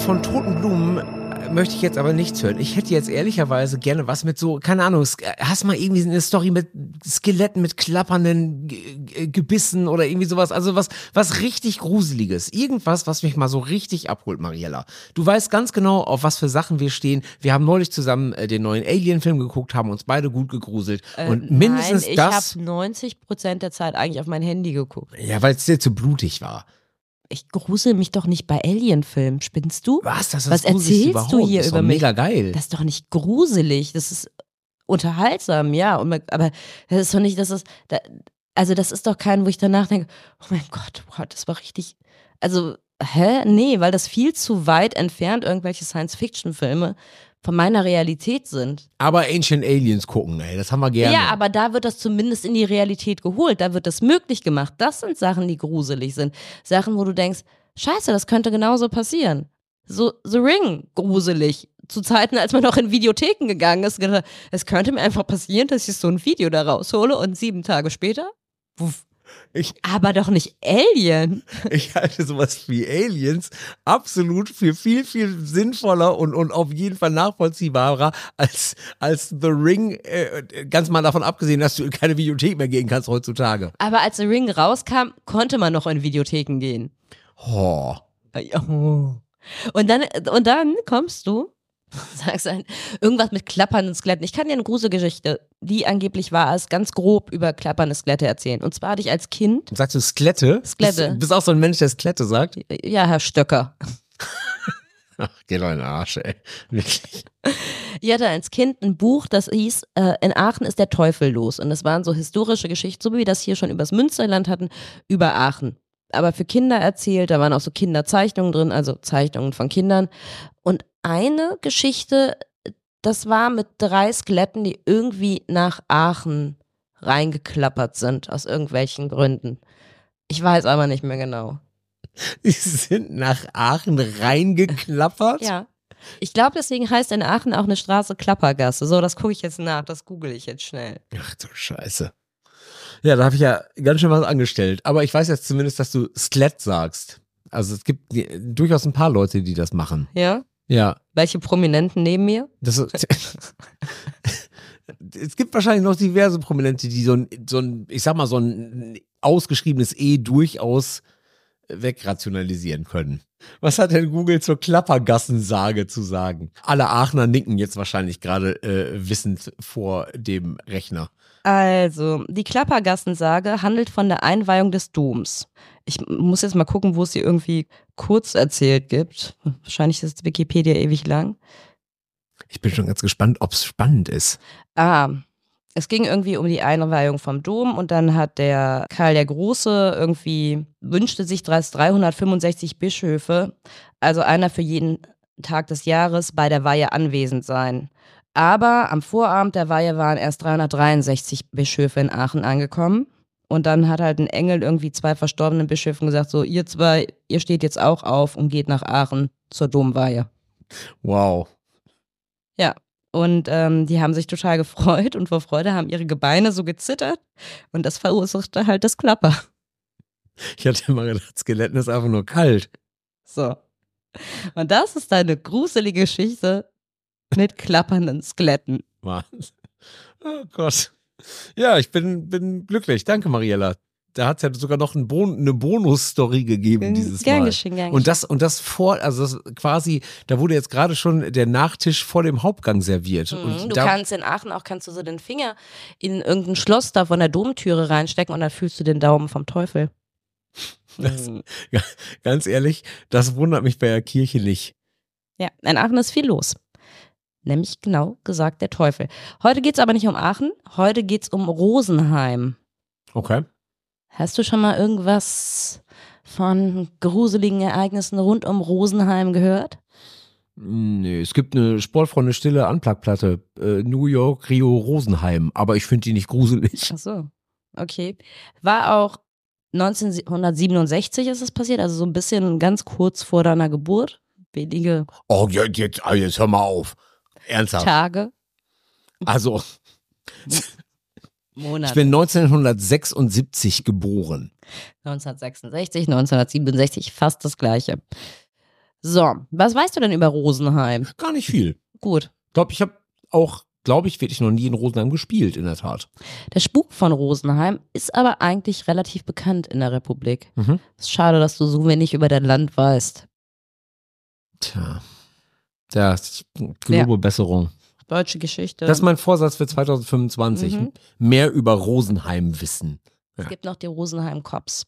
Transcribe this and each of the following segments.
von Toten Blumen möchte ich jetzt aber nichts hören. Ich hätte jetzt ehrlicherweise gerne was mit so, keine Ahnung, hast mal irgendwie eine Story mit Skeletten, mit klappernden Gebissen oder irgendwie sowas, also was richtig Gruseliges. Irgendwas, was mich mal so richtig abholt, Mariella. Du weißt ganz genau, auf was für Sachen wir stehen. Wir haben neulich zusammen den neuen Alien-Film geguckt, haben uns beide gut gegruselt. Und mindestens nein, das... ich habe 90% der Zeit eigentlich auf mein Handy geguckt. Ja, weil es dir zu blutig war. Ich grusel mich doch nicht bei Alien-Filmen. Spinnst du? Was? Das ist Was gruselig erzählst du hier das ist über doch mich? Mega geil. Das ist doch nicht gruselig. Das ist unterhaltsam, ja. Aber das ist doch nicht, also das ist doch kein, wo ich danach denke, oh mein Gott, wow, das war richtig. Also, nee, weil das viel zu weit entfernt irgendwelche Science-Fiction-Filme von meiner Realität sind. Aber Ancient Aliens gucken, ey, das haben wir gerne. Ja, aber da wird das zumindest in die Realität geholt. Da wird das möglich gemacht. Das sind Sachen, die gruselig sind. Sachen, wo du denkst, scheiße, das könnte genauso passieren. So The Ring, gruselig. Zu Zeiten, als man noch in Videotheken gegangen ist, gedacht, es könnte mir einfach passieren, dass ich so ein Video da raushole und 7 Tage später, wuff. Aber doch nicht Alien. Ich halte sowas wie Aliens absolut für viel, viel sinnvoller und auf jeden Fall nachvollziehbarer als The Ring, ganz mal davon abgesehen, dass du in keine Videothek mehr gehen kannst heutzutage. Aber als The Ring rauskam, konnte man noch in Videotheken gehen. Oh. Und dann kommst du, sagst irgendwas mit klappernden Skeletten. Ich kann dir eine Gruselgeschichte, die angeblich wahr ist, ganz grob über klappernde Skelette erzählen. Und zwar hatte ich als Kind... Sagst du Skelette? Skelette. Bist auch so ein Mensch, der Skelette sagt? Ja, Herr Stöcker. Ach, geh doch in den Arsch, ey. Wirklich. Ich hatte als Kind ein Buch, das hieß In Aachen ist der Teufel los. Und das waren so historische Geschichten, so wie wir das hier schon übers Münsterland hatten, über Aachen. Aber für Kinder erzählt, da waren auch so Kinderzeichnungen drin, also Zeichnungen von Kindern. Und eine Geschichte, das war mit 3 Skeletten, die irgendwie nach Aachen reingeklappert sind, aus irgendwelchen Gründen. Ich weiß aber nicht mehr genau. Die sind nach Aachen reingeklappert? Ja. Ich glaube, deswegen heißt in Aachen auch eine Straße Klappergasse. So, das gucke ich jetzt nach, das google ich jetzt schnell. Ach du Scheiße. Ja, da habe ich ja ganz schön was angestellt. Aber ich weiß jetzt zumindest, dass du Skelett sagst. Also es gibt durchaus ein paar Leute, die das machen. Ja? Ja. Welche Prominenten neben mir? Es gibt wahrscheinlich noch diverse Prominente, die so ein, ich sag mal, so ein ausgeschriebenes E durchaus wegrationalisieren können. Was hat denn Google zur Klappergassensage zu sagen? Alle Aachener nicken jetzt wahrscheinlich gerade wissend vor dem Rechner. Also, die Klappergassensage handelt von der Einweihung des Doms. Ich muss jetzt mal gucken, wo es sie irgendwie kurz erzählt gibt. Wahrscheinlich ist Wikipedia ewig lang. Ich bin schon ganz gespannt, ob es spannend ist. Es ging irgendwie um die Einweihung vom Dom und dann hat der Karl der Große wünschte sich 365 Bischöfe, also einer für jeden Tag des Jahres, bei der Weihe anwesend sein. Aber am Vorabend der Weihe waren erst 363 Bischöfe in Aachen angekommen. Und dann hat halt ein Engel irgendwie 2 verstorbenen Bischöfen gesagt, so ihr 2, ihr steht jetzt auch auf und geht nach Aachen zur Domweihe. Wow. Ja, und die haben sich total gefreut und vor Freude haben ihre Gebeine so gezittert und das verursachte halt das Klapper. Ich hatte immer gedacht, Skeletten ist einfach nur kalt. So. Und das ist eine gruselige Geschichte mit klappernden Skeletten. Wahnsinn. Oh Gott. Ja, ich bin glücklich. Danke, Mariella. Da hat es ja sogar noch eine Bonus-Story gegeben dieses Gern Mal. geschehen, gern Und das also das quasi, da wurde jetzt gerade schon der Nachtisch vor dem Hauptgang serviert. Und du kannst in Aachen kannst du so den Finger in irgendein Schloss da von der Domtüre reinstecken und dann fühlst du den Daumen vom Teufel. Ganz ehrlich, das wundert mich bei der Kirche nicht. Ja, in Aachen ist viel los. Nämlich genau gesagt der Teufel. Heute geht es aber nicht um Aachen, heute geht es um Rosenheim. Okay. Hast du schon mal irgendwas von gruseligen Ereignissen rund um Rosenheim gehört? Nee, es gibt eine sportfreundliche stille Unplugged-Platte, New York, Rio, Rosenheim, aber ich finde die nicht gruselig. Ach so, okay. War auch 1967 ist es passiert, also so ein bisschen ganz kurz vor deiner Geburt. Wenige jetzt hör mal auf. Ernsthaft? Tage. Also, Monate. Ich bin 1976 geboren. 1966, 1967, fast das Gleiche. So, was weißt du denn über Rosenheim? Gar nicht viel. Gut. Ich habe auch, wirklich noch nie in Rosenheim gespielt, in der Tat. Der Spuk von Rosenheim ist aber eigentlich relativ bekannt in der Republik. Mhm. Es ist schade, dass du so wenig über dein Land weißt. Tja. Ja, ich gelobe Besserung. Deutsche Geschichte. Das ist mein Vorsatz für 2025. Mehr über Rosenheim wissen. Es gibt noch die Rosenheim Cops.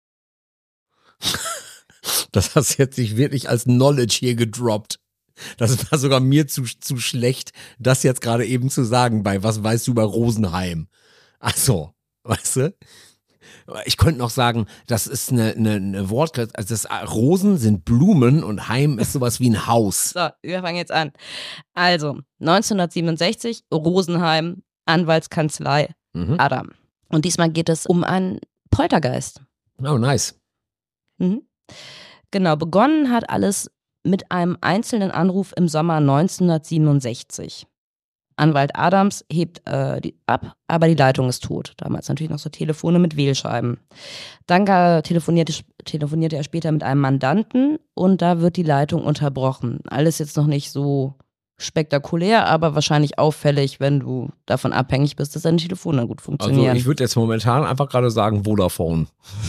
Das hast du jetzt nicht wirklich als Knowledge hier gedroppt. Das war sogar mir zu schlecht, das jetzt gerade eben zu sagen bei Was weißt du über Rosenheim? Ach so, weißt du? Ich könnte noch sagen, das ist eine Wortkette, also Rosen sind Blumen und Heim ist sowas wie ein Haus. So, wir fangen jetzt an. Also, 1967, Rosenheim, Anwaltskanzlei, Adam. Und diesmal geht es um einen Poltergeist. Oh, nice. Genau, begonnen hat alles mit einem einzelnen Anruf im Sommer 1967. Anwalt Adams hebt ab, aber die Leitung ist tot. Damals natürlich noch so Telefone mit Wählscheiben. Dann telefonierte er später mit einem Mandanten und da wird die Leitung unterbrochen. Alles jetzt noch nicht so spektakulär, aber wahrscheinlich auffällig, wenn du davon abhängig bist, dass deine Telefone gut funktionieren. Also ich würde jetzt momentan einfach gerade sagen Vodafone.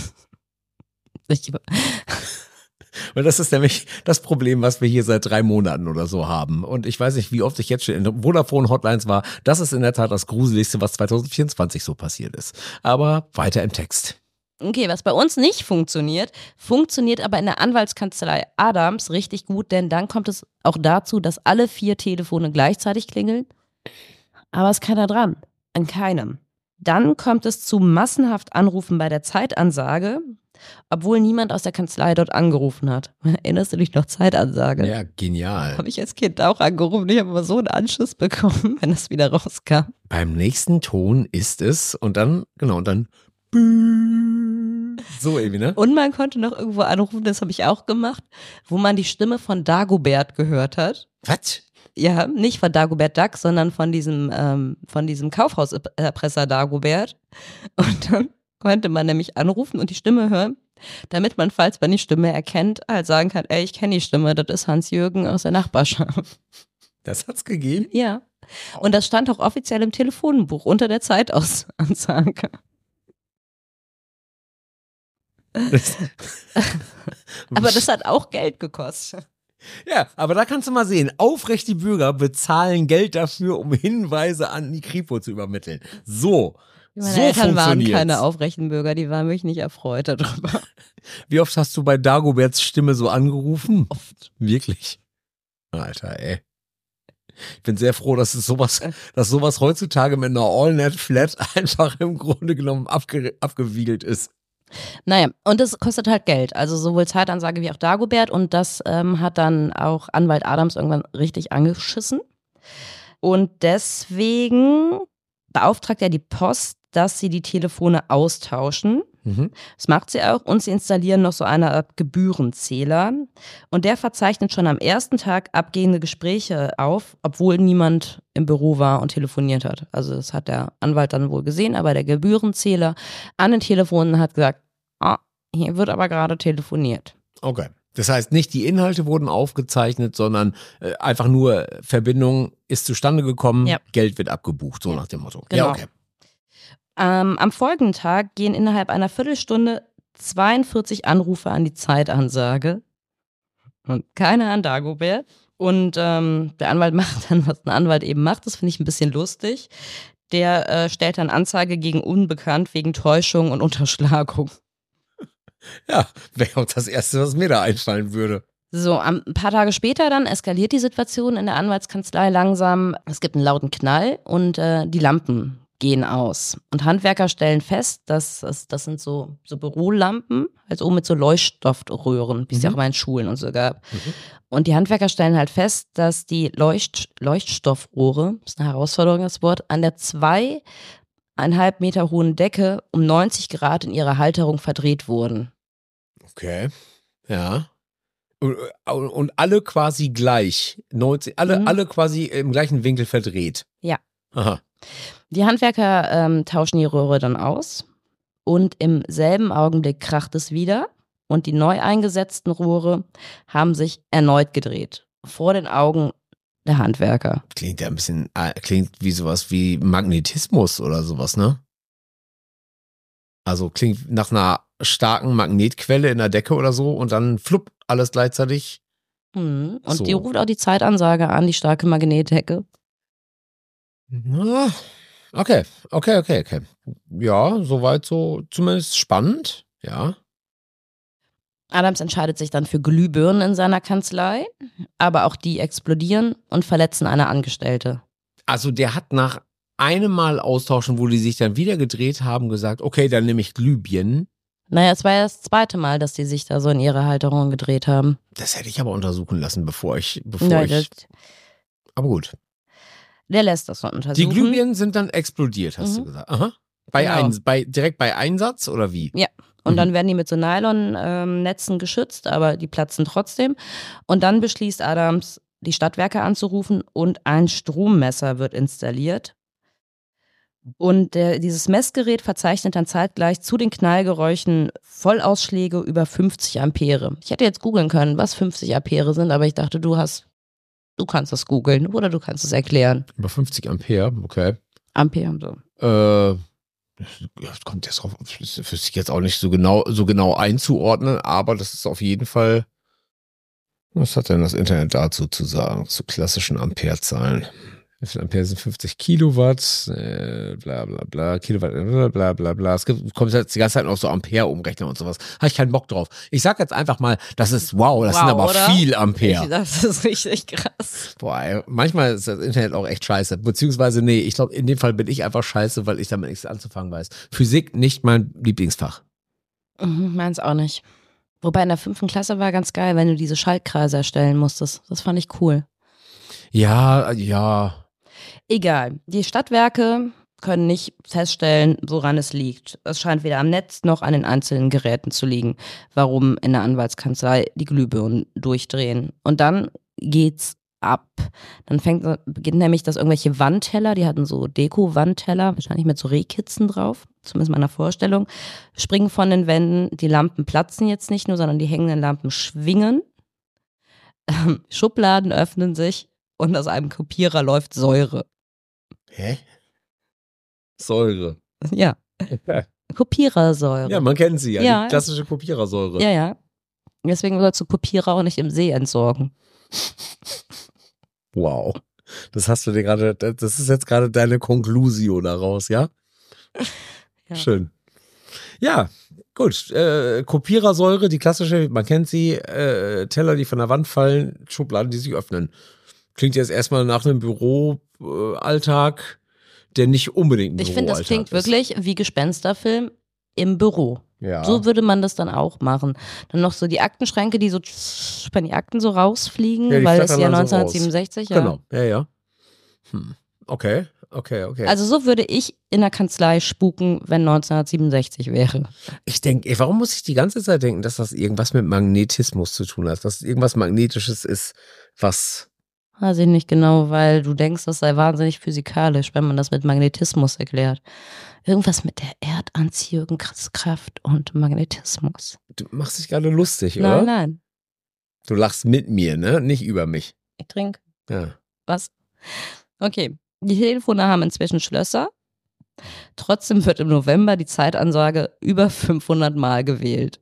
Weil das ist nämlich das Problem, was wir hier seit 3 Monaten oder so haben. Und ich weiß nicht, wie oft ich jetzt schon in Vodafone-Hotlines war. Das ist in der Tat das Gruseligste, was 2024 so passiert ist. Aber weiter im Text. Okay, was bei uns nicht funktioniert aber in der Anwaltskanzlei Adams richtig gut, denn dann kommt es auch dazu, dass alle 4 Telefone gleichzeitig klingeln. Aber es ist keiner dran. An keinem. Dann kommt es zu massenhaft Anrufen bei der Zeitansage, obwohl niemand aus der Kanzlei dort angerufen hat. Erinnerst du dich noch, Zeitansage? Ja, genial. Habe ich als Kind auch angerufen. Ich habe immer so einen Anschiss bekommen, wenn das wieder rauskam. Beim nächsten Ton ist es und dann so irgendwie, ne? Und man konnte noch irgendwo anrufen, das habe ich auch gemacht, wo man die Stimme von Dagobert gehört hat. Was? Ja, nicht von Dagobert Duck, sondern von diesem Kaufhauserpresser Dagobert. Und dann konnte man nämlich anrufen und die Stimme hören, damit man, falls man die Stimme erkennt, halt sagen kann, ey, ich kenne die Stimme, das ist Hans-Jürgen aus der Nachbarschaft. Das hat's gegeben? Ja. Und das stand auch offiziell im Telefonbuch unter der Zeitansage. Aber das hat auch Geld gekostet. Ja, aber da kannst du mal sehen, aufrechte Bürger bezahlen Geld dafür, um Hinweise an die Kripo zu übermitteln. So. Meine Eltern waren keine aufrechten Bürger, die waren wirklich nicht erfreut darüber. Wie oft hast du bei Dagoberts Stimme so angerufen? Oft. Wirklich? Alter, ey. Ich bin sehr froh, dass sowas heutzutage mit einer All-Net-Flat einfach im Grunde genommen abgewiegelt ist. Naja, und das kostet halt Geld, also sowohl Zeitansage wie auch Dagobert und das hat dann auch Anwalt Adams irgendwann richtig angeschissen und deswegen beauftragt er die Post, dass sie die Telefone austauschen. Das macht sie auch und sie installieren noch so eine Art Gebührenzähler und der verzeichnet schon am ersten Tag abgehende Gespräche auf, obwohl niemand im Büro war und telefoniert hat. Also das hat der Anwalt dann wohl gesehen, aber der Gebührenzähler an den Telefonen hat gesagt, hier wird aber gerade telefoniert. Okay. Das heißt, nicht die Inhalte wurden aufgezeichnet, sondern einfach nur Verbindung ist zustande gekommen, ja. Geld wird abgebucht, so nach dem Motto. Genau. Ja, okay. Am folgenden Tag gehen innerhalb einer Viertelstunde 42 Anrufe an die Zeitansage und keiner an Dagobert. Und der Anwalt macht dann, was ein Anwalt eben macht, das finde ich ein bisschen lustig. Der stellt dann Anzeige gegen Unbekannt wegen Täuschung und Unterschlagung. Ja, wäre auch das Erste, was mir da einfallen würde. So, ein paar Tage später dann eskaliert die Situation in der Anwaltskanzlei langsam. Es gibt einen lauten Knall und die Lampen gehen aus. Und Handwerker stellen fest, dass das sind so Bürolampen, also oben mit so Leuchtstoffröhren, wie es ja auch mal in Schulen und so gab. Und die Handwerker stellen halt fest, dass die Leuchtstoffrohre, das ist eine Herausforderung, das Wort, an der 2,5 Meter hohen Decke um 90 Grad in ihrer Halterung verdreht wurden. Okay, ja. Und alle quasi gleich, 90, alle quasi im gleichen Winkel verdreht. Ja. Aha. Die Handwerker tauschen die Röhre dann aus und im selben Augenblick kracht es wieder und die neu eingesetzten Rohre haben sich erneut gedreht. Vor den Augen der Handwerker. Klingt ja ein bisschen, klingt wie sowas wie Magnetismus oder sowas, ne? Also klingt nach einer starken Magnetquelle in der Decke oder so und dann flupp, alles gleichzeitig. Und So. die ruft auch die Zeitansage an, die starke Magnetdecke. Okay. Ja, soweit so zumindest spannend, ja. Adams entscheidet sich dann für Glühbirnen in seiner Kanzlei, aber auch die explodieren und verletzen eine Angestellte. Also der hat nach einem Mal austauschen, wo die sich dann wieder gedreht haben, gesagt, okay, dann nehme ich Glühbirnen. Naja, es war ja das zweite Mal, dass die sich da so in ihre Halterung gedreht haben. Das hätte ich aber untersuchen lassen, bevor ich. Aber gut. Der lässt das dann untersuchen. Die Glühbirnen sind dann explodiert, hast du gesagt. Aha. Direkt bei Einsatz oder wie? Ja. Und dann werden die mit so Nylon-Netzen geschützt, aber die platzen trotzdem. Und dann beschließt Adams, die Stadtwerke anzurufen und ein Strommesser wird installiert. Und dieses Messgerät verzeichnet dann zeitgleich zu den Knallgeräuschen Vollausschläge über 50 Ampere. Ich hätte jetzt googeln können, was 50 Ampere sind, aber ich dachte, du kannst das googeln oder du kannst es erklären. Über 50 Ampere, okay. Ampere, so. Kommt jetzt drauf, das wüsste ich jetzt auch nicht so genau einzuordnen, aber das ist auf jeden Fall. Was hat denn das Internet dazu zu sagen? Zu klassischen Amperezahlen. Wie viel Ampere sind 50 Kilowatt? Bla bla bla. Kilowatt, bla bla bla. Es kommt jetzt die ganze Zeit noch so Ampere-Umrechner und sowas. Habe ich keinen Bock drauf. Ich sag jetzt einfach mal, das ist sind aber oder? viel Ampere. Das ist richtig krass. Boah, ey, manchmal ist das Internet auch echt scheiße. Beziehungsweise, nee, ich glaube, in dem Fall bin ich einfach scheiße, weil ich damit nichts anzufangen weiß. Physik nicht mein Lieblingsfach. Meins auch nicht. Wobei in der 5. Klasse war ganz geil, wenn du diese Schaltkreise erstellen musstest. Das fand ich cool. Ja. Egal. Die Stadtwerke können nicht feststellen, woran es liegt. Es scheint weder am Netz noch an den einzelnen Geräten zu liegen, warum in der Anwaltskanzlei die Glühbirnen durchdrehen. Und dann geht's ab. Dann beginnt nämlich, dass irgendwelche Wandteller, die hatten so Deko-Wandteller, wahrscheinlich mit so Rehkitzen drauf, zumindest meiner Vorstellung, springen von den Wänden. Die Lampen platzen jetzt nicht nur, sondern die hängenden Lampen schwingen. Schubladen öffnen sich und aus einem Kopierer läuft Säure. Hä? Säure. Ja. Kopierersäure. Ja, man kennt sie ja. Ja. Die klassische Kopierersäure. Ja. Deswegen sollst du Kopierer auch nicht im See entsorgen. Wow. Das hast du dir gerade, das ist jetzt gerade deine Conclusio daraus, ja? Ja. Schön. Ja, gut. Kopierersäure, die klassische, man kennt sie, Teller, die von der Wand fallen, Schubladen, die sich öffnen. Klingt jetzt erstmal nach einem Büroalltag, der nicht unbedingt ein Ich finde, das klingt ist. wirklich wie Gespensterfilm im Büro. Ja. So würde man das dann auch machen. Dann noch so die Aktenschränke, die so, wenn die Akten so rausfliegen, Ja, weil es flattern ja dann so 1967, raus. ja. Genau, ja. Okay. Also so würde ich in der Kanzlei spuken, wenn 1967 wäre. Ich denke, warum muss ich die ganze Zeit denken, dass das irgendwas mit Magnetismus zu tun hat? Dass irgendwas Magnetisches ist, was... Weiß ich nicht genau, weil du denkst, das sei wahnsinnig physikalisch, wenn man das mit Magnetismus erklärt. Irgendwas mit der Erdanziehungskraft und Magnetismus. Du machst dich gerade lustig, oder? Nein. Du lachst mit mir, ne? Nicht über mich. Ich trinke. Ja. Was? Okay. Die Telefone haben inzwischen Schlösser. Trotzdem wird im November die Zeitansage über 500 Mal gewählt.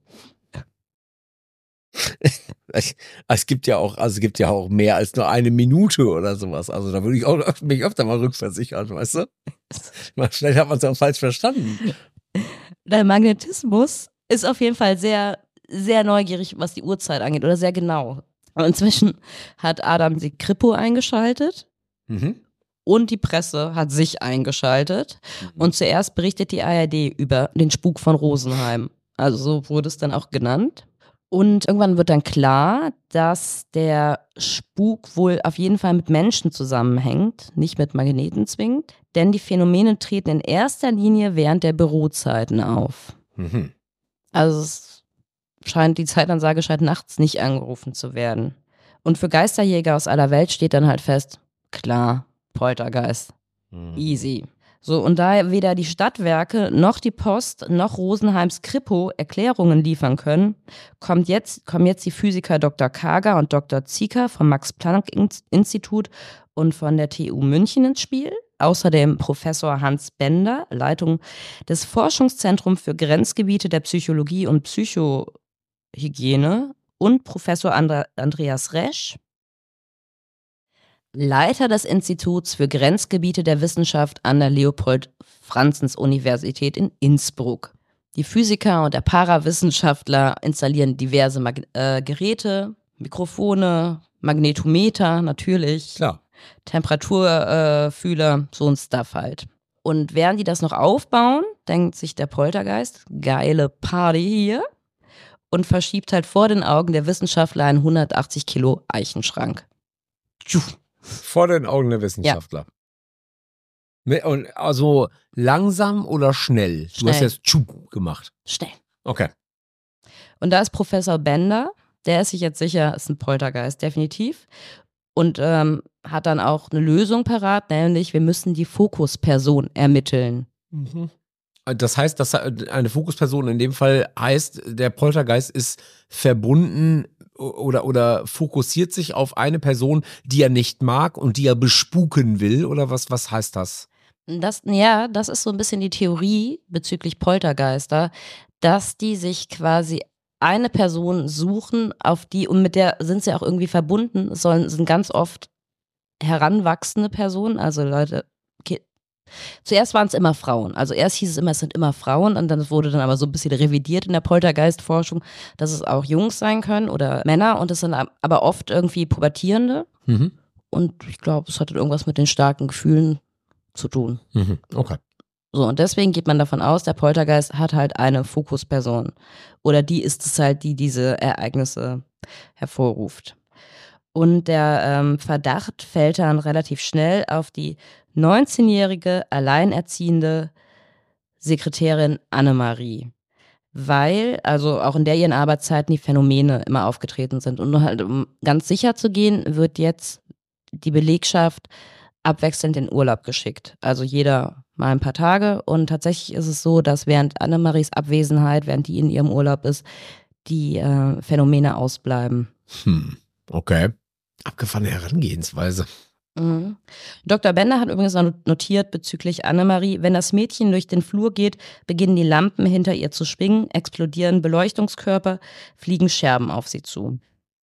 Es gibt ja auch mehr als nur eine Minute oder sowas. Also da würde ich auch mich öfter mal rückversichern, weißt du? Vielleicht hat man es auch falsch verstanden. Der Magnetismus ist auf jeden Fall sehr, sehr neugierig, was die Uhrzeit angeht oder sehr genau. Und inzwischen hat Adam die Kripo eingeschaltet. Und die Presse hat sich eingeschaltet. Und zuerst berichtet die ARD über den Spuk von Rosenheim. Also so wurde es dann auch genannt. Und irgendwann wird dann klar, dass der Spuk wohl auf jeden Fall mit Menschen zusammenhängt, nicht mit Magneten zwingend. Denn die Phänomene treten in erster Linie während der Bürozeiten auf. Also die Zeitansage scheint nachts nicht angerufen zu werden. Und für Geisterjäger aus aller Welt steht dann halt fest, klar, Poltergeist. Easy. So, und da weder die Stadtwerke noch die Post noch Rosenheims Kripo Erklärungen liefern können, kommen jetzt die Physiker Dr. Kager und Dr. Zieker vom Max-Planck-Institut und von der TU München ins Spiel. Außerdem Professor Hans Bender, Leitung des Forschungszentrums für Grenzgebiete der Psychologie und Psychohygiene, und Professor Andreas Resch, Leiter des Instituts für Grenzgebiete der Wissenschaft an der Leopold-Franzens-Universität in Innsbruck. Die Physiker und der Parawissenschaftler installieren diverse Geräte, Mikrofone, Magnetometer natürlich, Klar. Temperaturfühler, so ein Stuff halt. Und während die das noch aufbauen, denkt sich der Poltergeist, geile Party hier, und verschiebt halt vor den Augen der Wissenschaftler einen 180 Kilo Eichenschrank. Tschuh. Vor den Augen der Wissenschaftler. Ja. Und also langsam oder schnell? Schnell. Du hast jetzt Tschub gemacht. Schnell. Okay. Und da ist Professor Bender, der ist sich jetzt sicher, ist ein Poltergeist, definitiv. Und hat dann auch eine Lösung parat, nämlich wir müssen die Fokusperson ermitteln. Mhm. Das heißt, dass eine Fokusperson in dem Fall heißt, der Poltergeist ist verbunden oder fokussiert sich auf eine Person, die er nicht mag und die er bespuken will, oder was heißt das? Das ist so ein bisschen die Theorie bezüglich Poltergeister, dass die sich quasi eine Person suchen, auf die, und mit der sind sie auch irgendwie verbunden, sind ganz oft heranwachsende Personen, also Leute. Zuerst waren es immer Frauen. Also erst hieß es immer, es sind immer Frauen, und dann wurde dann aber so ein bisschen revidiert in der Poltergeistforschung, dass es auch Jungs sein können oder Männer, und es sind aber oft irgendwie Pubertierende. Mhm. Und ich glaube, es hat irgendwas mit den starken Gefühlen zu tun. Mhm. Okay. So, und deswegen geht man davon aus, der Poltergeist hat halt eine Fokusperson. Oder die ist es halt, die diese Ereignisse hervorruft. Und der Verdacht fällt dann relativ schnell auf die 19-jährige alleinerziehende Sekretärin Annemarie. Weil, also auch in der ihren Arbeitszeiten die Phänomene immer aufgetreten sind. Und halt, um ganz sicher zu gehen, wird jetzt die Belegschaft abwechselnd in Urlaub geschickt. Also jeder mal ein paar Tage. Und tatsächlich ist es so, dass während Annemaries Abwesenheit, während die in ihrem Urlaub ist, die Phänomene ausbleiben. Okay. Abgefahrene Herangehensweise. Mhm. Dr. Bender hat übrigens noch notiert bezüglich Annemarie: Wenn das Mädchen durch den Flur geht, beginnen die Lampen hinter ihr zu schwingen, explodieren Beleuchtungskörper, fliegen Scherben auf sie zu.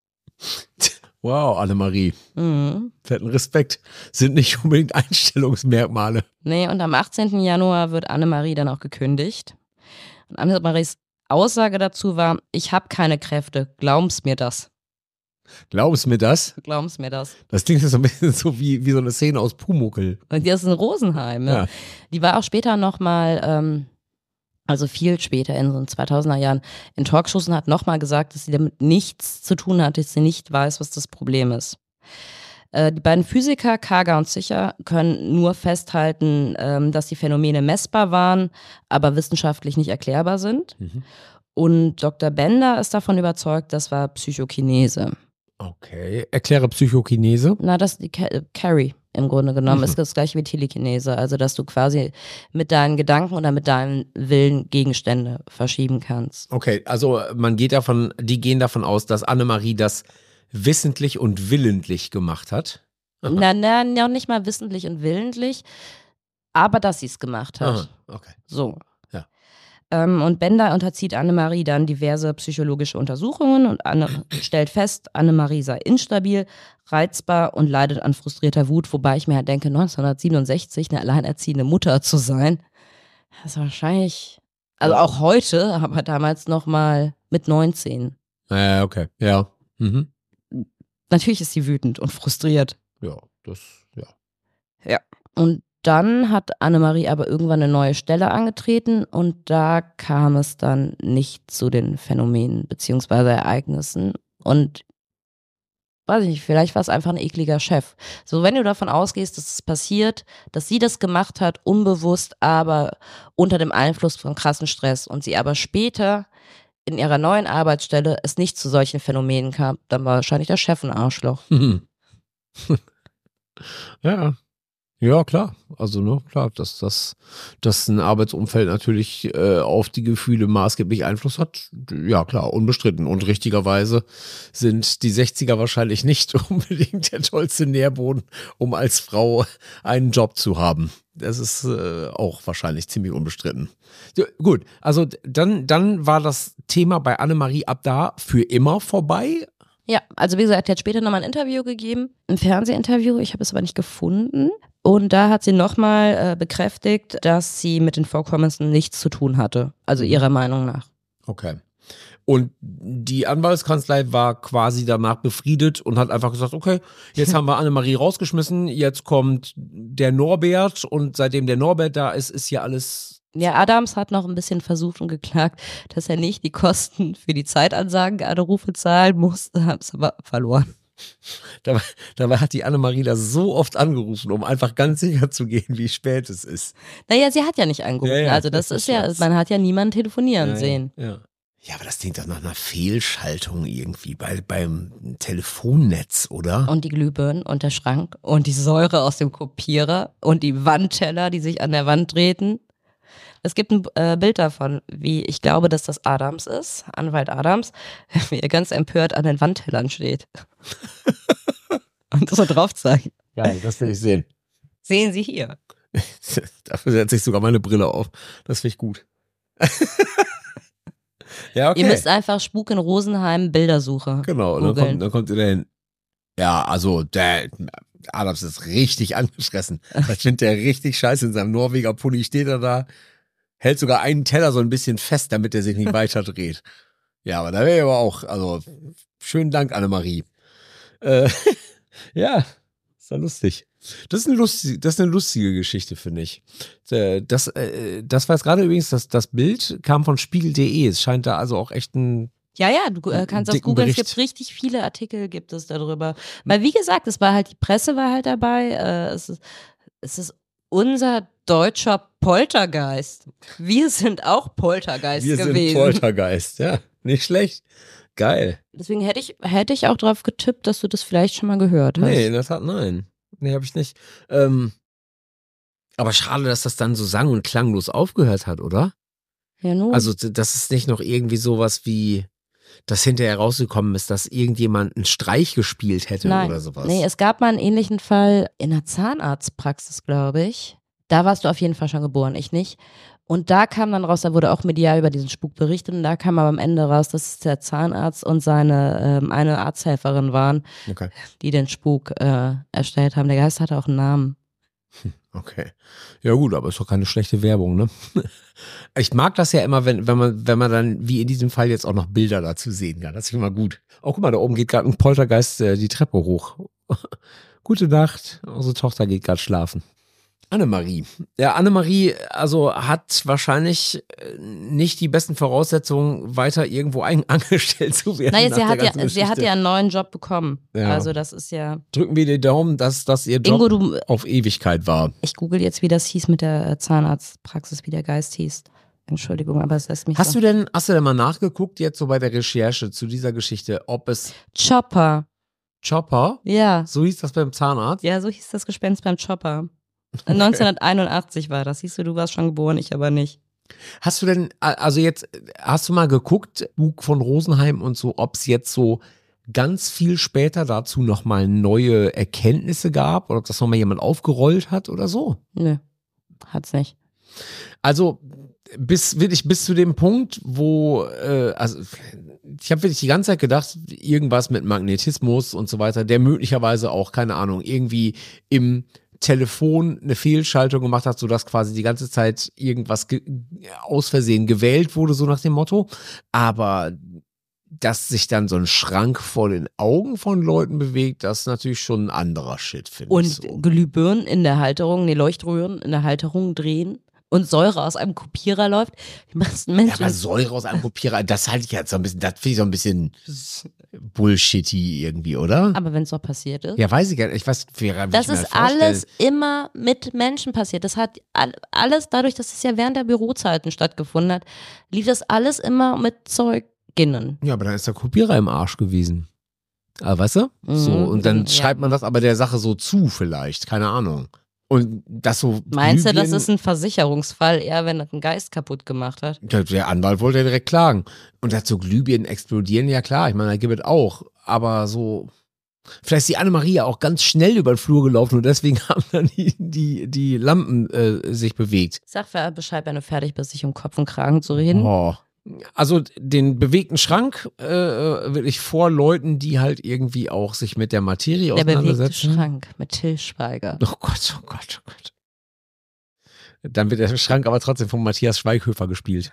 Wow, Annemarie. Mhm. Fetten Respekt. Sind nicht unbedingt Einstellungsmerkmale. Nee, und am 18. Januar wird Annemarie dann auch gekündigt. Und Annemaries Aussage dazu war: Ich habe keine Kräfte, glauben's mir das. Glaubst du mir das? Glauben's mir das. Das klingt so ein bisschen so wie so eine Szene aus Pumuckl. Und die ist in Rosenheim. Ne? Ja. Die war auch später nochmal, also viel später in so den 2000er Jahren, in Talkshows, und hat nochmal gesagt, dass sie damit nichts zu tun hat, dass sie nicht weiß, was das Problem ist. Die beiden Physiker, Kager und Zieker, können nur festhalten, dass die Phänomene messbar waren, aber wissenschaftlich nicht erklärbar sind. Mhm. Und Dr. Bender ist davon überzeugt, das war Psychokinese. Okay. Erkläre Psychokinese. Na, das ist die Carrie im Grunde genommen. Ist das gleiche wie Telekinese. Also, dass du quasi mit deinen Gedanken oder mit deinem Willen Gegenstände verschieben kannst. Okay, also die gehen davon aus, dass Annemarie das wissentlich und willentlich gemacht hat. Na, noch nicht mal wissentlich und willentlich, aber dass sie es gemacht hat. Aha, okay. So. Ja. Und Bender unterzieht Annemarie dann diverse psychologische Untersuchungen und stellt fest, Annemarie sei instabil, reizbar und leidet an frustrierter Wut, wobei ich mir halt denke, 1967 eine alleinerziehende Mutter zu sein, das ist wahrscheinlich, also auch heute, aber damals noch mal mit 19. Okay, ja. Mhm. Natürlich ist sie wütend und frustriert. Ja, das, ja. Ja. Und dann hat Annemarie aber irgendwann eine neue Stelle angetreten, und da kam es dann nicht zu den Phänomenen beziehungsweise Ereignissen. Und weiß ich nicht, vielleicht war es einfach ein ekliger Chef. So, wenn du davon ausgehst, dass es passiert, dass sie das gemacht hat, unbewusst, aber unter dem Einfluss von krassen Stress, und sie aber später in ihrer neuen Arbeitsstelle es nicht zu solchen Phänomenen kam, dann war wahrscheinlich der Chef ein Arschloch. Ja. Ja, klar. Also, ne, klar, dass ein Arbeitsumfeld natürlich auf die Gefühle maßgeblich Einfluss hat. Ja, klar, unbestritten. Und richtigerweise sind die 60er wahrscheinlich nicht unbedingt der tollste Nährboden, um als Frau einen Job zu haben. Das ist auch wahrscheinlich ziemlich unbestritten. Ja, gut, also dann war das Thema bei Annemarie ab da für immer vorbei. Ja, also wie gesagt, die hat später nochmal ein Interview gegeben, ein Fernsehinterview, ich habe es aber nicht gefunden. Und da hat sie nochmal bekräftigt, dass sie mit den Vorkommnissen nichts zu tun hatte, also ihrer Meinung nach. Okay. Und die Anwaltskanzlei war quasi danach befriedet und hat einfach gesagt, okay, jetzt haben wir Annemarie rausgeschmissen, jetzt kommt der Norbert und seitdem der Norbert da ist, ist hier alles... Ja, Adams hat noch ein bisschen versucht und geklagt, dass er nicht die Kosten für die Zeitansagen-Anrufe zahlen musste, haben es aber verloren. Dabei hat die Annemarie da so oft angerufen, um einfach ganz sicher zu gehen, wie spät es ist. Naja, sie hat ja nicht angerufen, Ja, also das ist ja, man hat ja niemanden telefonieren sehen. Ja, aber das klingt doch nach einer Fehlschaltung irgendwie beim Telefonnetz, oder? Und die Glühbirnen und der Schrank und die Säure aus dem Kopierer und die Wandteller, die sich an der Wand drehten. Es gibt ein Bild davon, wie ich glaube, dass das Adams ist, Anwalt Adams, wie er ganz empört an den Wandtellern steht. Und so drauf zeigt. Geil, das will ich sehen. Sehen Sie hier. Dafür setze ich sogar meine Brille auf. Das finde ich gut. Ja, okay. Ihr müsst einfach Spuk in Rosenheim Bildersuche. Genau, dann kommt ihr dahin. Ja, also der Adams ist richtig angefressen. Das findet der richtig scheiße in seinem Norweger Pulli. Steht er da, hält sogar einen Teller so ein bisschen fest, damit er sich nicht weiter dreht. Ja, aber da wäre ich aber auch, also schönen Dank, Annemarie. Ja, ist ja lustig. Das ist eine lustige Geschichte, finde ich. Das war jetzt gerade übrigens, das Bild kam von Spiegel.de. Es scheint da also auch echt ein... Ja, du kannst auf Google, es gibt richtig viele Artikel, gibt es darüber. Weil wie gesagt, es war halt, die Presse war halt dabei, es ist unser deutscher Poltergeist. Wir sind auch Poltergeist gewesen. Wir sind Poltergeist, ja, nicht schlecht. Geil. Deswegen hätte ich auch drauf getippt, dass du das vielleicht schon mal gehört hast. Nee, in der Tat nein. Nee, habe ich nicht. Aber schade, dass das dann so sang- und klanglos aufgehört hat, oder? Ja, nun. Also, dass es nicht noch irgendwie sowas wie, dass hinterher rausgekommen ist, dass irgendjemand einen Streich gespielt hätte oder sowas. Nee, es gab mal einen ähnlichen Fall in einer Zahnarztpraxis, glaube ich. Da warst du auf jeden Fall schon geboren, ich nicht. Und da kam dann raus, da wurde auch medial über diesen Spuk berichtet und da kam aber am Ende raus, dass es der Zahnarzt und seine eine Arzthelferin waren, die den Spuk erstellt haben. Der Geist hatte auch einen Namen. Okay. Ja gut, aber ist doch keine schlechte Werbung, ne? Ich mag das ja immer, wenn man dann, wie in diesem Fall, jetzt auch noch Bilder dazu sehen kann. Das ist immer gut. Oh, guck mal, da oben geht gerade ein Poltergeist die Treppe hoch. Gute Nacht, unsere Tochter geht gerade schlafen. Annemarie. Ja, Annemarie, also hat wahrscheinlich nicht die besten Voraussetzungen, weiter irgendwo angestellt zu werden. Naja, sie hat ja einen neuen Job bekommen. Ja. Also das ist ja... Drücken wir den Daumen, dass das ihr Job Ingo, auf Ewigkeit war. Ich google jetzt, wie das hieß mit der Zahnarztpraxis, wie der Geist hieß. Entschuldigung, aber es lässt mich Hast du denn mal nachgeguckt, jetzt so bei der Recherche zu dieser Geschichte, ob es... Chopper? Ja. So hieß das beim Zahnarzt? Ja, so hieß das Gespenst beim Chopper. 1981 war das. Siehst du warst schon geboren, ich aber nicht. Hast du denn, also jetzt, hast du mal geguckt, Bug von Rosenheim und so, ob es jetzt so ganz viel später dazu nochmal neue Erkenntnisse gab oder ob das nochmal jemand aufgerollt hat oder so? Nö, hat's nicht. Also bis zu dem Punkt, wo, also ich habe wirklich die ganze Zeit gedacht, irgendwas mit Magnetismus und so weiter, der möglicherweise auch, keine Ahnung, irgendwie im Telefon eine Fehlschaltung gemacht hat, sodass quasi die ganze Zeit irgendwas aus Versehen gewählt wurde, so nach dem Motto. Aber dass sich dann so ein Schrank vor den Augen von Leuten bewegt, das ist natürlich schon ein anderer Shit, finde ich. Und Glühbirnen in der Halterung, Leuchtröhren in der Halterung drehen und Säure aus einem Kopierer läuft. Die meisten Menschen. Ja, aber Säure aus einem Kopierer, das halte ich jetzt so ein bisschen, das finde ich so ein bisschen bullshitty irgendwie, oder? Aber wenn es doch passiert ist. Ja, weiß ich gar nicht. Ich weiß, das ist alles immer mit Menschen passiert. Das hat alles, dadurch, dass es ja während der Bürozeiten stattgefunden hat, lief das alles immer mit Zeuginnen. Ja, aber dann ist der Kopierer im Arsch gewesen. Aber weißt du? So, und dann schreibt man das aber der Sache so zu vielleicht. Keine Ahnung. Und das so. Meinst du, das ist ein Versicherungsfall, eher wenn er einen Geist kaputt gemacht hat? Der Anwalt wollte ja direkt klagen. Und dazu Glühbirnen explodieren, ja klar, ich meine, da gibt es auch. Aber so. Vielleicht ist die Annemarie auch ganz schnell über den Flur gelaufen und deswegen haben dann die Lampen sich bewegt. Sag Bescheid, wenn du fertig bist, dich um Kopf und Kragen zu reden. Oh. Also den bewegten Schrank wirklich vor Leuten, die halt irgendwie auch sich mit der Materie auseinandersetzen. Der bewegte Schrank mit Till Schweiger. Oh Gott, oh Gott, oh Gott. Dann wird der Schrank aber trotzdem von Matthias Schweighöfer gespielt.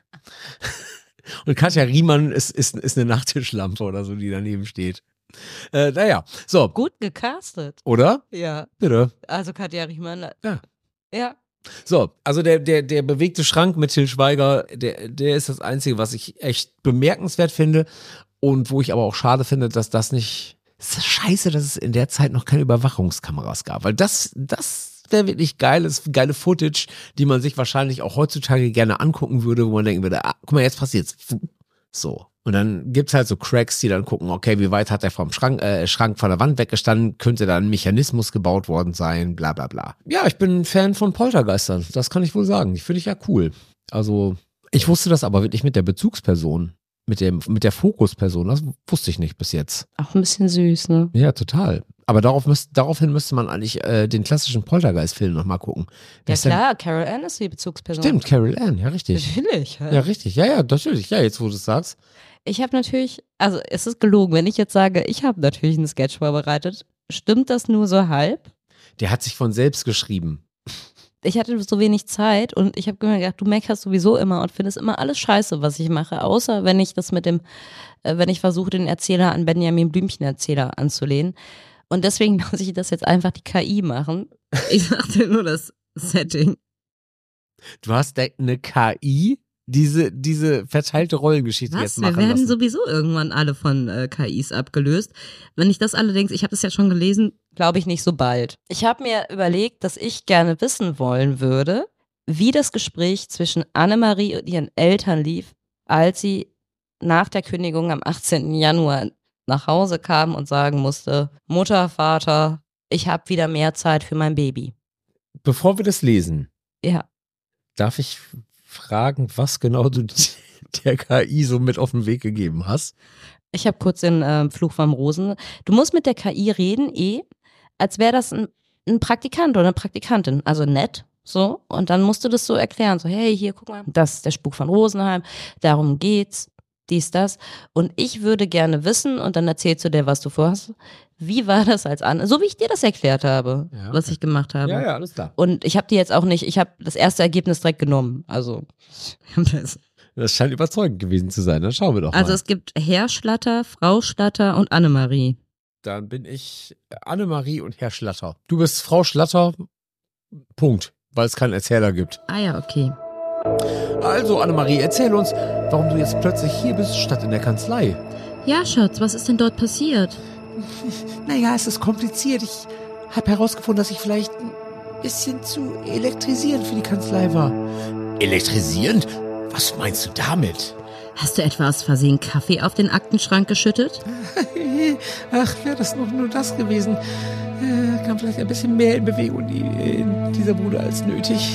Und Katja Riemann ist eine Nachttischlampe oder so, die daneben steht. Naja, so. Gut gecastet. Oder? Ja. Bitte. Also Katja Riemann. Ja. So, also der bewegte Schrank mit Til Schweiger, der ist das Einzige, was ich echt bemerkenswert finde und wo ich aber auch schade finde, dass das nicht. Es ist scheiße, dass es in der Zeit noch keine Überwachungskameras gab, weil das wäre wirklich geile Footage, die man sich wahrscheinlich auch heutzutage gerne angucken würde, wo man denken würde, guck mal, jetzt passiert's. So. Und dann gibt's halt so Cracks, die dann gucken, okay, wie weit hat er vom Schrank von der Wand weggestanden, könnte da ein Mechanismus gebaut worden sein, bla bla bla. Ja, ich bin ein Fan von Poltergeistern, das kann ich wohl sagen. Die finde ich ja cool. Also, ich wusste das aber wirklich mit der Bezugsperson, mit der Fokusperson, das wusste ich nicht bis jetzt. Auch ein bisschen süß, ne? Ja, total. Aber daraufhin müsste man eigentlich den klassischen Poltergeist-Film nochmal gucken. Ja klar, Carol Ann ist die Bezugsperson. Stimmt, Carol Ann, ja richtig. Natürlich. Ja, richtig. Ja, natürlich. Ja, jetzt wo du es sagst. Ich habe natürlich, also es ist gelogen, wenn ich jetzt sage, ich habe natürlich einen Sketch vorbereitet. Stimmt das nur so halb? Der hat sich von selbst geschrieben. Ich hatte so wenig Zeit und ich habe mir gedacht, du meckerst sowieso immer und findest immer alles scheiße, was ich mache, außer wenn ich das wenn ich versuche, den Erzähler an Benjamin Blümchen-Erzähler anzulehnen. Und deswegen lasse ich das jetzt einfach die KI machen. Ich sagte nur das Setting. Du hast eine KI, diese verteilte Rollengeschichte jetzt machen lassen. Wir werden sowieso irgendwann alle von KIs abgelöst. Wenn ich das allerdings, ich habe das ja schon gelesen, glaube ich nicht so bald. Ich habe mir überlegt, dass ich gerne wissen wollen würde, wie das Gespräch zwischen Annemarie und ihren Eltern lief, als sie nach der Kündigung am 18. Januar nach Hause kam und sagen musste, Mutter, Vater, ich habe wieder mehr Zeit für mein Baby. Bevor wir das lesen, ja, darf ich fragen, was genau du der KI so mit auf den Weg gegeben hast? Ich habe kurz den Fluch vom Rosen. Du musst mit der KI reden, als wäre das ein Praktikant oder eine Praktikantin, also nett, so. Und dann musst du das so erklären, so, hey, hier, guck mal, das ist der Spuk von Rosenheim, darum geht's, dies, das. Und ich würde gerne wissen, und dann erzählst du dir, was du vorhast, wie war das als so wie ich dir das erklärt habe, ja, okay, was ich gemacht habe. Ja, alles klar. Und ich habe die jetzt auch nicht, ich habe das erste Ergebnis direkt genommen, also. Das scheint überzeugend gewesen zu sein, dann schauen wir doch mal. Also es gibt Herr Schlatter, Frau Schlatter und Annemarie. Dann bin ich Annemarie und Herr Schlatter. Du bist Frau Schlatter, Punkt, weil es keinen Erzähler gibt. Ah ja, okay. Also Annemarie, erzähl uns, warum du jetzt plötzlich hier bist, statt in der Kanzlei. Ja, Schatz, was ist denn dort passiert? Naja, es ist kompliziert. Ich habe herausgefunden, dass ich vielleicht ein bisschen zu elektrisierend für die Kanzlei war. Elektrisierend? Was meinst du damit? Hast du etwa aus Versehen Kaffee auf den Aktenschrank geschüttet? Ach, wäre das nur das gewesen. Kam vielleicht ein bisschen mehr in Bewegung in dieser Bude als nötig.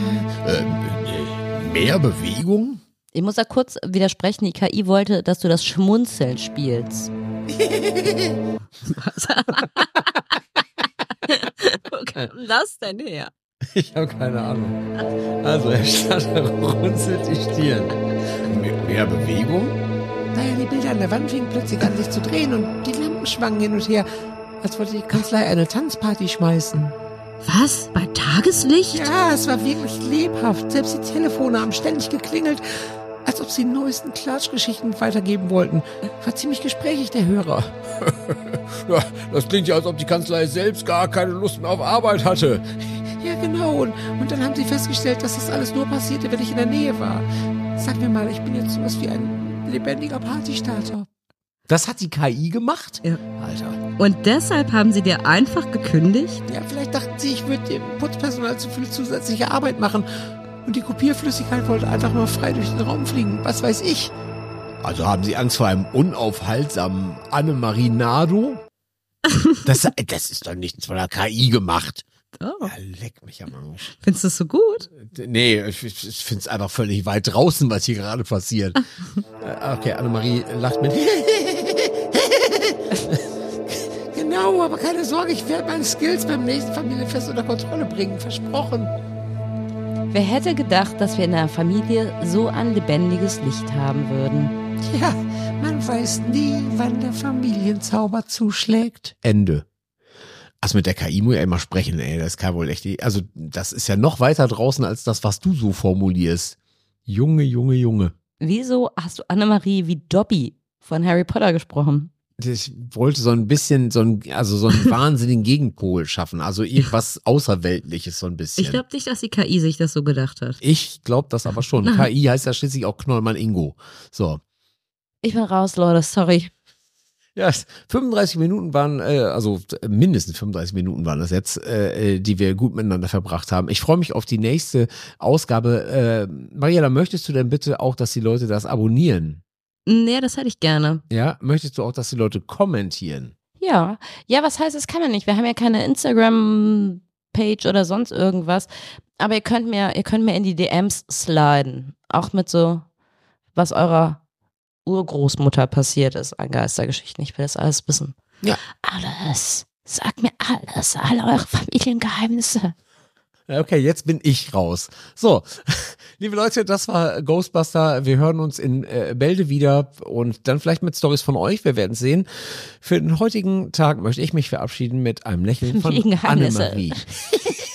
Mehr Bewegung? Ich muss da kurz widersprechen, die KI wollte, dass du das Schmunzeln spielst. Was? Wo kam das denn her? Ich habe keine Ahnung. Also, Herr Schlatter runzelt die Stirn. Mehr Bewegung? Naja, die Bilder an der Wand fingen plötzlich an, sich zu drehen und die Lampen schwangen hin und her, als wollte die Kanzlei eine Tanzparty schmeißen. Was? Bei Tageslicht? Ja, es war wirklich lebhaft. Selbst die Telefone haben ständig geklingelt, als ob sie die neuesten Klatschgeschichten weitergeben wollten. War ziemlich gesprächig, der Hörer. Ja, das klingt ja, als ob die Kanzlei selbst gar keine Lust mehr auf Arbeit hatte. Ja, genau. Und dann haben sie festgestellt, dass das alles nur passierte, wenn ich in der Nähe war. Sag mir mal, ich bin jetzt sowas wie ein lebendiger Partystarter. Das hat die KI gemacht? Ja. Alter. Und deshalb haben sie dir einfach gekündigt? Ja, vielleicht dachten sie, ich würde dem Putzpersonal zu viel zusätzliche Arbeit machen. Und die Kopierflüssigkeit wollte einfach mal frei durch den Raum fliegen. Was weiß ich. Also haben sie Angst vor einem unaufhaltsamen Annemarie Nardo? Das ist doch nichts von der KI gemacht. Oh. Ja, leck mich am Arsch. Findest du es so gut? Nee, ich finde es einfach völlig weit draußen, was hier gerade passiert. Okay, Annemarie lacht mit. Genau, aber keine Sorge, ich werde meine Skills beim nächsten Familienfest unter Kontrolle bringen, versprochen. Wer hätte gedacht, dass wir in einer Familie so ein lebendiges Licht haben würden? Ja, man weiß nie, wann der Familienzauber zuschlägt. Ende. Also mit der KI muss ich ja immer sprechen, ey, das kann wohl echt, also das ist ja noch weiter draußen als das, was du so formulierst. Junge, Junge, Junge. Wieso hast du Annemarie wie Dobby von Harry Potter gesprochen? Ich wollte so ein bisschen, so einen wahnsinnigen Gegenpol schaffen, also irgendwas Außerweltliches so ein bisschen. Ich glaube nicht, dass die KI sich das so gedacht hat. Ich glaube das aber schon. KI heißt ja schließlich auch Knollmann Ingo. So. Ich bin raus, Leute, sorry. Ja, 35 Minuten waren, also mindestens 35 Minuten waren das jetzt, die wir gut miteinander verbracht haben. Ich freue mich auf die nächste Ausgabe. Mariella, möchtest du denn bitte auch, dass die Leute das abonnieren? Nee, das hätte ich gerne. Ja, möchtest du auch, dass die Leute kommentieren? Ja, was heißt, das kann man nicht. Wir haben ja keine Instagram-Page oder sonst irgendwas. Aber ihr könnt mir in die DMs sliden. Auch mit so, was eurer Urgroßmutter passiert ist an Geistergeschichten. Ich will das alles wissen. Ja. Alles. Sag mir alles. Alle eure Familiengeheimnisse. Okay, jetzt bin ich raus. So, liebe Leute, das war Ghostbuster. Wir hören uns in Bälde wieder und dann vielleicht mit Storys von euch. Wir werden sehen. Für den heutigen Tag möchte ich mich verabschieden mit einem Lächeln von Annemarie.